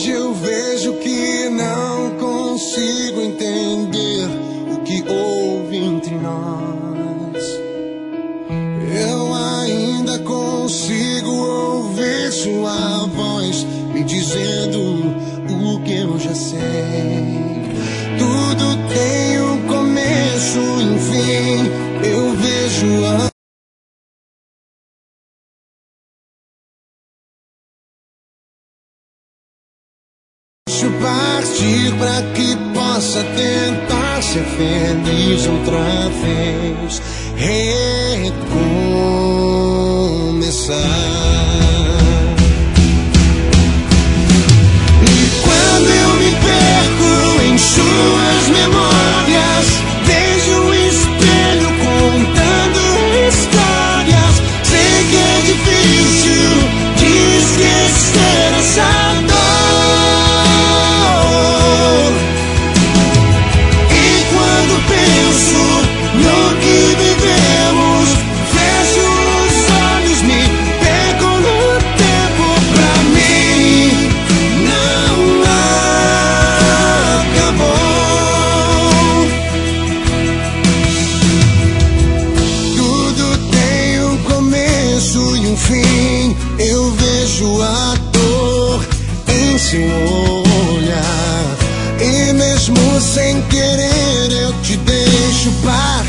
hoje eu vejo que não consigo entender o que houve entre nós. Eu ainda consigo ouvir sua voz me dizendo o que eu já sei. Tudo tem um começo e um fim. Eu vejo a partir pra que possa tentar ser feliz outra vez, recomeçar. E quando eu me perco em suas memórias, vejo o espelho contando histórias. Sei que é difícil de esquecer essa dor. Eu vejo a dor em seu olhar, e mesmo sem querer eu te deixo partir.